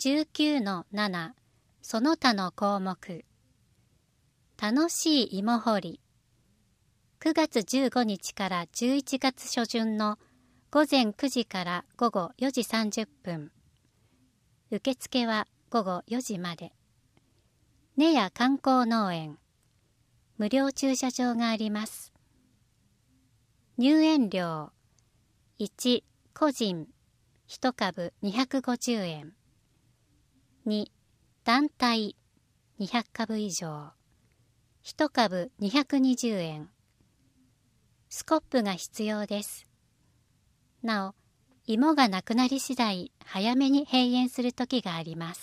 19-7 その他の項目。楽しい芋掘り。9月15日から11月初旬の午前9時から午後4時30分。受付は午後4時まで。根谷観光農園。無料駐車場があります。入園料。1、個人、1株250円。2、団体、200株以上。1株220円。スコップが必要です。なお、芋がなくなり次第、早めに閉園する時があります。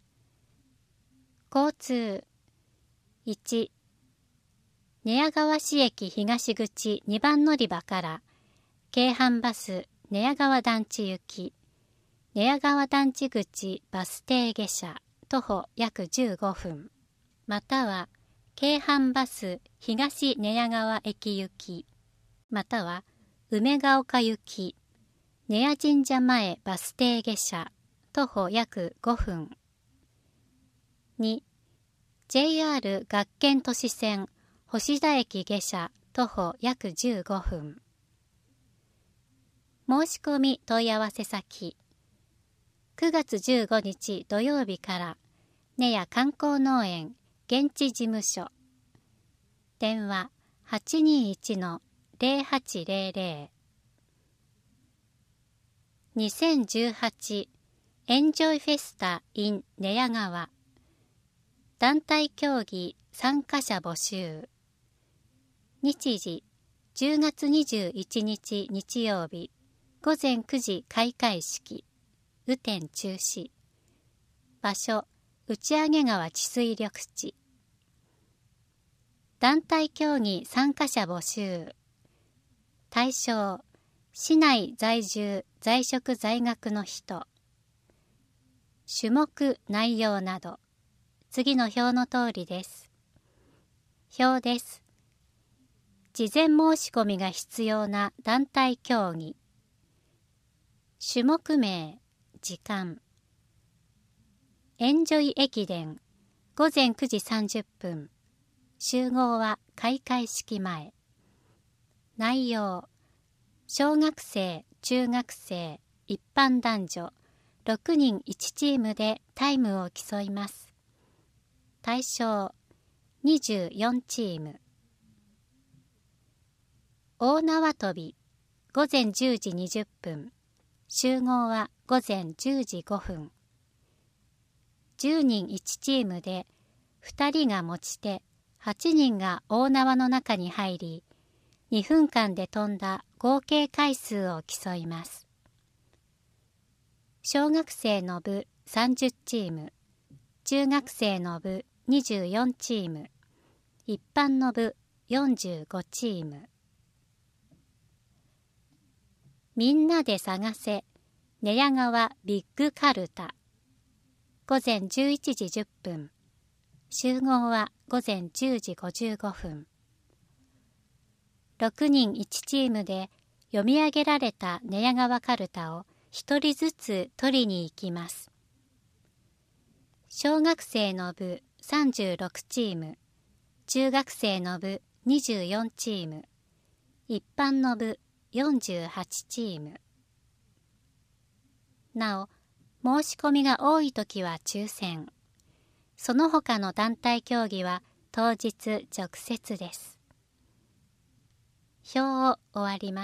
交通。1、寝屋川市駅東口2番乗り場から京阪バス寝屋川団地行き、寝屋川団地口バス停下車徒歩約15分、または京阪バス東寝屋川駅行き、または梅ヶ丘行き寝屋神社前バス停下車徒歩約5分。2、JR 学研都市線星田駅下車徒歩約15分。申し込み問い合わせ先。9月15日土曜日から根谷観光農園現地事務所。電話 821-0800。2018エンジョイフェスタ in 寝屋川。団体競技参加者募集。日時10月21日日曜日午前9時開会式。雨天中止。場所打上川治水緑地。団体競技参加者募集。対象市内在住在職在学の人。種目内容など次の表の通りです。表です。事前申し込みが必要な団体競技。種目名、時間。エンジョイ駅伝、午前9時30分。集合は開会式前。内容、小学生、中学生、一般男女、6人1チームでタイムを競います。対象、24チーム。大縄跳び、午前10時20分。集合は午前10時5分。10人1チームで2人が持ち手、8人が大縄の中に入り、2分間で飛んだ合計回数を競います。小学生の部30チーム、中学生の部24チーム、一般の部45チーム。みんなで探せ寝屋川ビッグカルタ。午前11時10分。集合は午前10時55分。6人1チームで読み上げられた寝屋川カルタを1人ずつ取りに行きます。小学生の部36チーム、中学生の部24チーム、一般の部48チーム。なお、申し込みが多いときは抽選。その他の団体競技は当日直接です。表を終わります。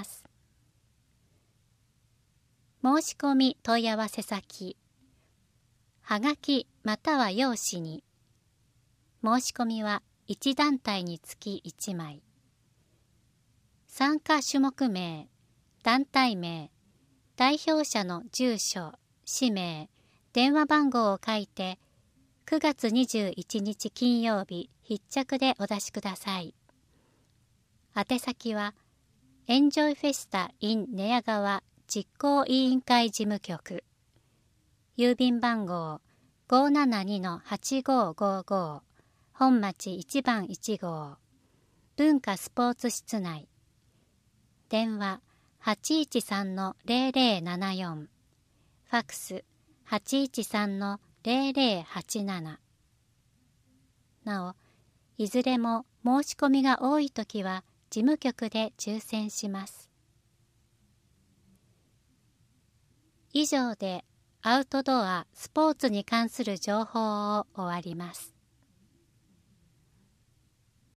申し込み問い合わせ先。はがきまたは用紙に。申し込みは1団体につき1枚。参加種目名、団体名、代表者の住所、氏名、電話番号を書いて、9月21日金曜日必着でお出しください。宛先は、エンジョイフェスタ in 寝屋川実行委員会事務局。郵便番号 572-8555 本町1番1号。文化スポーツ室内。電話 813-0074。ファックス 813-0087。なお、いずれも申し込みが多いときは事務局で抽選します。以上でアウトドア・スポーツに関する情報を終わります。